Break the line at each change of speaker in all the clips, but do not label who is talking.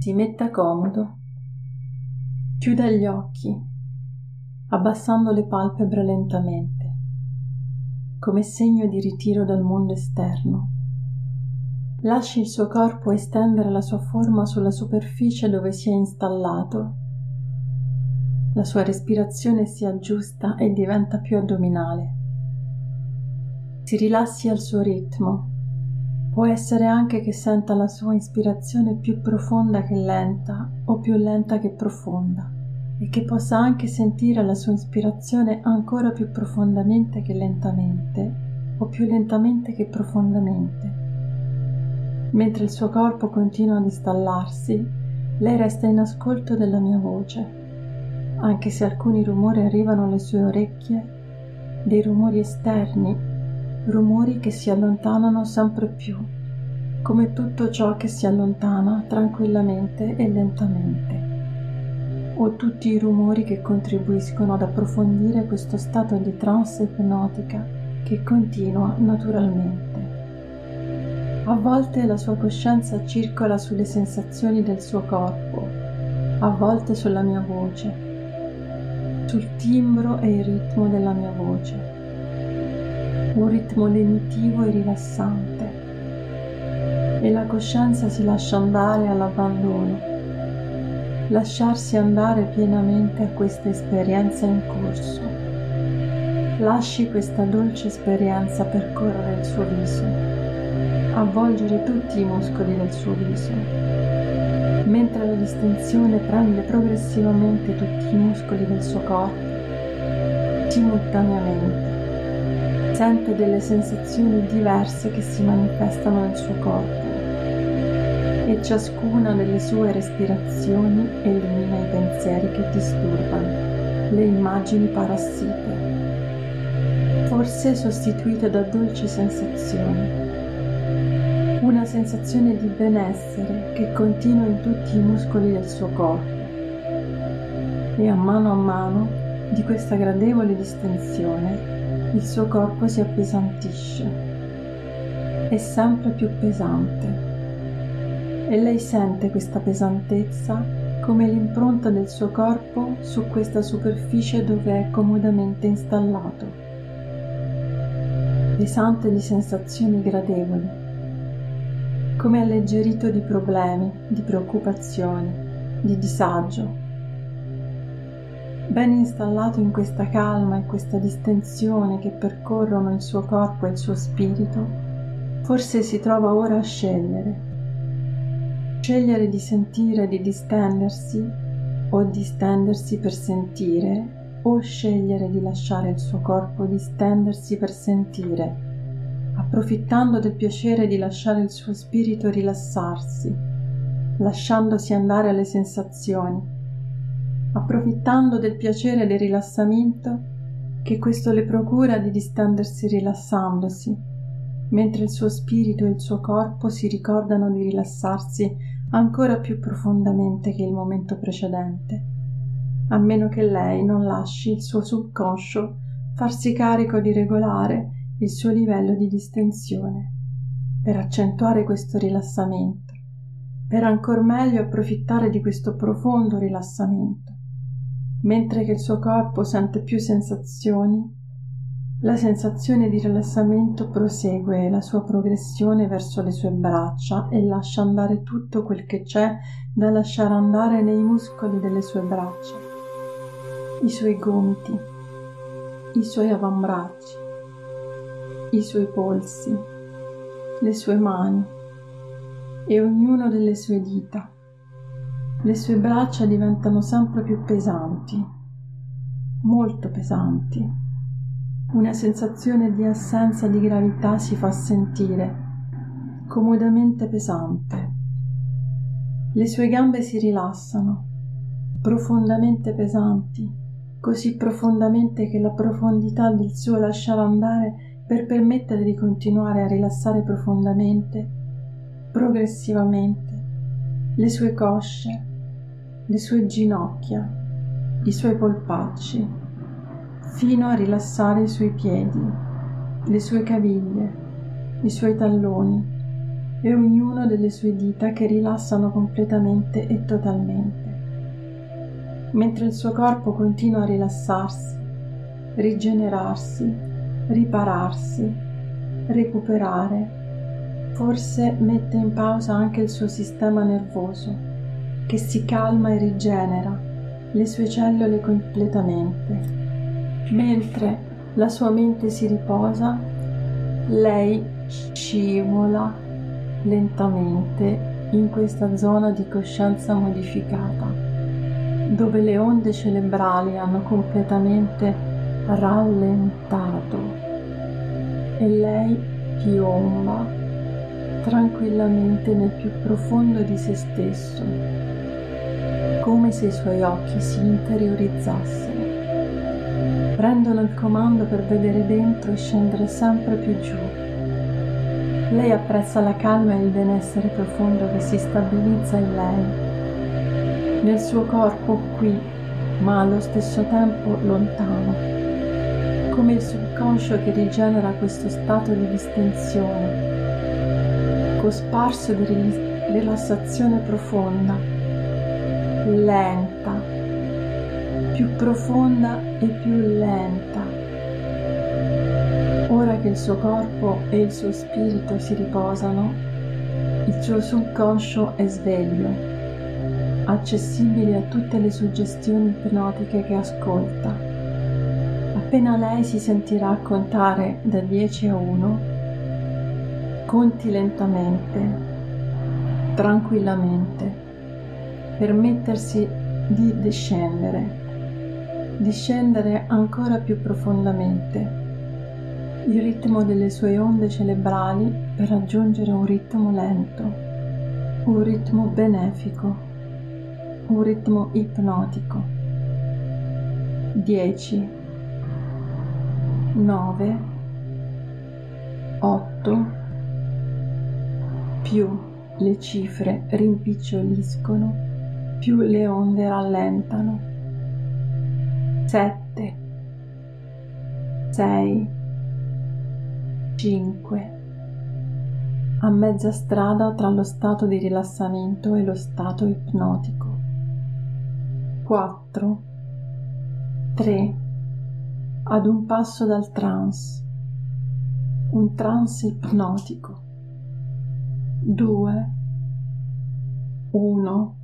Si metta comodo, chiuda gli occhi, abbassando le palpebre lentamente, come segno di ritiro dal mondo esterno. Lasci il suo corpo estendere la sua forma sulla superficie dove si è installato. La sua respirazione si aggiusta e diventa più addominale. Si rilassi al suo ritmo. Può essere anche che senta la sua ispirazione più profonda che lenta o più lenta che profonda e che possa anche sentire la sua ispirazione ancora più profondamente che lentamente o più lentamente che profondamente. Mentre il suo corpo continua ad installarsi, lei resta in ascolto della mia voce, anche se alcuni rumori arrivano alle sue orecchie, dei rumori esterni, rumori che si allontanano sempre più, come tutto ciò che si allontana tranquillamente e lentamente, o tutti i rumori che contribuiscono ad approfondire questo stato di trance ipnotica che continua naturalmente. A volte la sua coscienza circola sulle sensazioni del suo corpo, a volte sulla mia voce, sul timbro e il ritmo della mia voce. Un ritmo lenitivo e rilassante, e la coscienza si lascia andare all'abbandono, lasciarsi andare pienamente a questa esperienza in corso. Lasci questa dolce esperienza percorrere il suo viso, avvolgere tutti i muscoli del suo viso, mentre la distensione prende progressivamente tutti i muscoli del suo corpo, simultaneamente. Sente delle sensazioni diverse che si manifestano nel suo corpo e ciascuna delle sue respirazioni elimina i pensieri che disturbano, le immagini parassite, forse sostituite da dolci sensazioni. Una sensazione di benessere che continua in tutti i muscoli del suo corpo e a mano di questa gradevole distensione il suo corpo si appesantisce, è sempre più pesante e lei sente questa pesantezza come l'impronta del suo corpo su questa superficie dove è comodamente installato, pesante di sensazioni gradevoli, come alleggerito di problemi, di preoccupazioni, di disagio. Ben installato in questa calma e questa distensione che percorrono il suo corpo e il suo spirito, forse si trova ora a scegliere di sentire, di distendersi, o distendersi per sentire, o scegliere di lasciare il suo corpo distendersi per sentire, approfittando del piacere di lasciare il suo spirito rilassarsi, lasciandosi andare alle sensazioni, approfittando del piacere del rilassamento che questo le procura di distendersi rilassandosi, mentre il suo spirito e il suo corpo si ricordano di rilassarsi ancora più profondamente che il momento precedente, a meno che lei non lasci il suo subconscio farsi carico di regolare il suo livello di distensione, per accentuare questo rilassamento, per ancor meglio approfittare di questo profondo rilassamento. Mentre che il suo corpo sente più sensazioni, la sensazione di rilassamento prosegue la sua progressione verso le sue braccia e lascia andare tutto quel che c'è da lasciare andare nei muscoli delle sue braccia, i suoi gomiti, i suoi avambracci, i suoi polsi, le sue mani e ognuno delle sue dita. Le sue braccia diventano sempre più pesanti, molto pesanti. Una sensazione di assenza di gravità si fa sentire, comodamente pesante. Le sue gambe si rilassano, profondamente pesanti, così profondamente che la profondità del suo lasciare andare per permettere di continuare a rilassare profondamente, progressivamente, le sue cosce, le sue ginocchia, i suoi polpacci, fino a rilassare i suoi piedi, le sue caviglie, i suoi talloni, e ognuno delle sue dita che rilassano completamente e totalmente, mentre il suo corpo continua a rilassarsi, rigenerarsi, ripararsi, recuperare. Forse mette in pausa anche il suo sistema nervoso, che si calma e rigenera le sue cellule completamente. Mentre la sua mente si riposa, lei scivola lentamente in questa zona di coscienza modificata, dove le onde cerebrali hanno completamente rallentato e lei piomba tranquillamente nel più profondo di se stesso, come se i suoi occhi si interiorizzassero, prendono il comando per vedere dentro e scendere sempre più giù. Lei apprezza la calma e il benessere profondo che si stabilizza in lei, nel suo corpo qui, ma allo stesso tempo lontano, come il subconscio che rigenera questo stato di distensione, cosparso di rilassazione profonda, lenta, più profonda e più lenta. Ora che il suo corpo e il suo spirito si riposano, il suo subconscio è sveglio, accessibile a tutte le suggestioni ipnotiche che ascolta. Appena lei si sentirà contare da 10 a 1, conti lentamente, tranquillamente, permettersi di discendere ancora più profondamente il ritmo delle sue onde cerebrali per raggiungere un ritmo lento, un ritmo benefico, un ritmo ipnotico. 10, 9, 8, più le cifre rimpiccioliscono, più le onde rallentano. 7, 6, 5, a mezza strada tra lo stato di rilassamento e lo stato ipnotico. 4, 3, ad un passo dal trance, un trance ipnotico. 2, 1.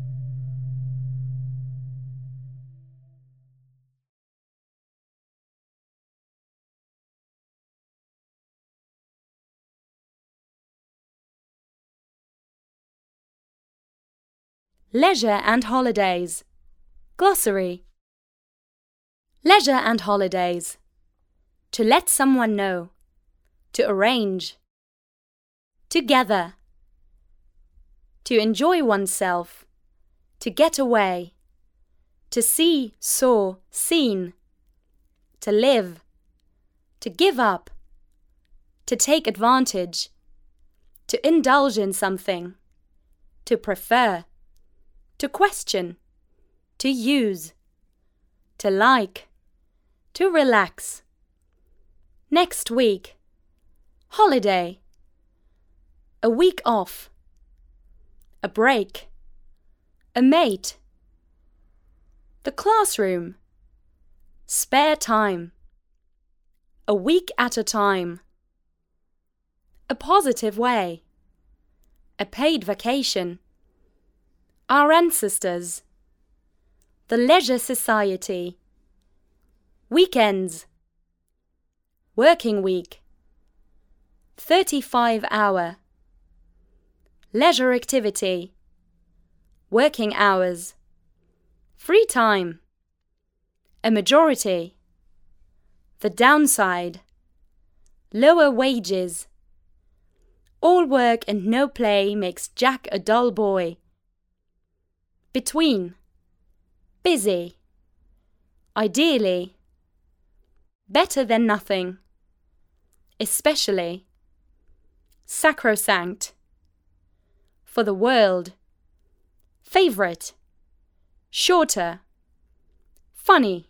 Leisure and holidays. Glossary. Leisure and holidays. To let someone know. To arrange. Together. To enjoy oneself. To get away. To see, saw, seen. To live. To give up. To take advantage. To indulge in something. To prefer. To question. To use. To like. To relax. Next week. Holiday. A week off. A break. A mate. The classroom. Spare time. A week at a time. A positive way. A paid vacation. Our ancestors. The Leisure Society. Weekends. Working week. 35-hour. Leisure activity. Working hours. Free time. A majority. The downside. Lower wages. All work and no play makes Jack a dull boy. Between. Busy. Ideally. Better than nothing. Especially. Sacrosanct. For the world. Favorite. Shorter. Funny.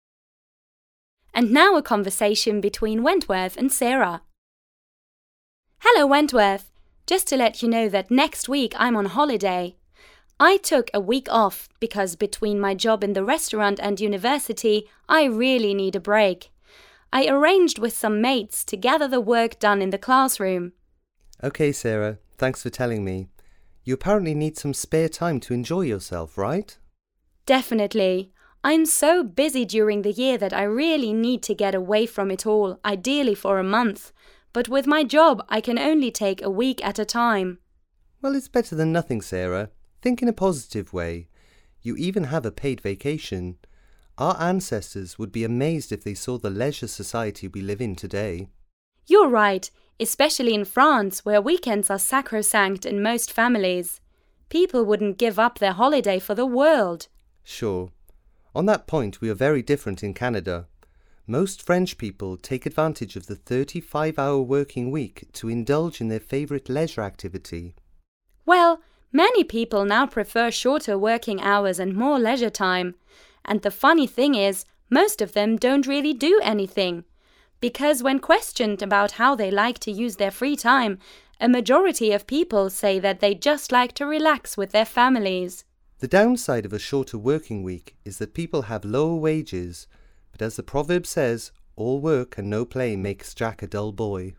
And now a conversation between Wentworth and Sarah. Hello, Wentworth. Just to let you know that next week I'm on holiday. I took a week off because between my job in the restaurant and university, I really need a break. I arranged with some mates to gather the work done in the classroom.
Okay, Sarah, thanks for telling me. You apparently need some spare time to enjoy yourself, right?
Definitely. I'm so busy during the year that I really need to get away from it all, ideally for a month. But with my job, I can only take a week at a time.
Well, it's better than nothing, Sarah. Think in a positive way. You even have a paid vacation. Our ancestors would be amazed if they saw the leisure society we live in today.
You're right, especially in France, where weekends are sacrosanct in most families. People wouldn't give up their holiday for the world.
Sure. On that point, we are very different in Canada. Most French people take advantage of the 35-hour working week to indulge in their favourite leisure activity.
Well, many people now prefer shorter working hours and more leisure time. And the funny thing is, most of them don't really do anything. Because when questioned about how they like to use their free time, a majority of people say that they just like to relax with their families.
The downside of a shorter working week is that people have lower wages, but as the proverb says, all work and no play makes Jack a dull boy.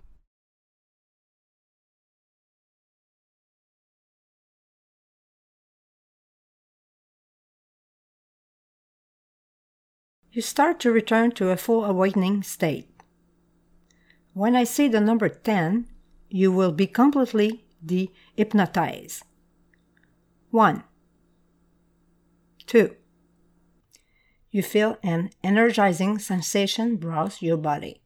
You start to return to a full awakening state. When I say the number 10, you will be completely de-hypnotized. 1, 2. You feel an energizing sensation browse your body.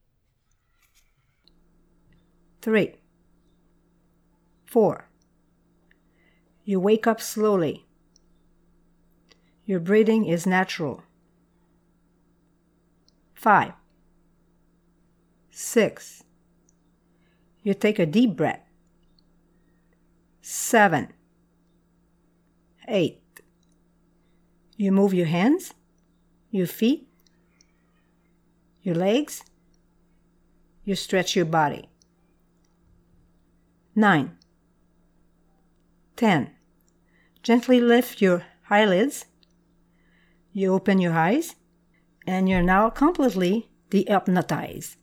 3, 4. You wake up slowly. Your breathing is natural. 5, 6. You take a deep breath. 7, 8. You move your hands, your feet, your legs. You stretch your body. 9, 10. Gently lift your eyelids. You open your eyes, and you're now completely de-hypnotized.